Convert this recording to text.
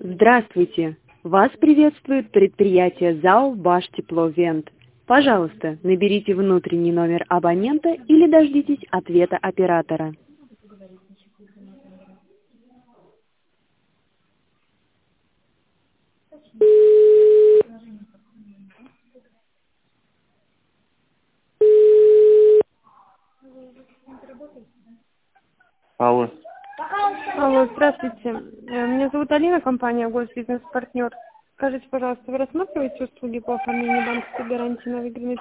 Здравствуйте! Вас приветствует предприятие ЗАО «Баштепловент». Пожалуйста, наберите внутренний номер абонента или дождитесь ответа оператора. Алло. Алло, здравствуйте. Меня зовут Алина, компания «Госбизнес-партнер». Скажите, пожалуйста, вы рассматриваете услуги по оформлению банковской гарантии на выигранный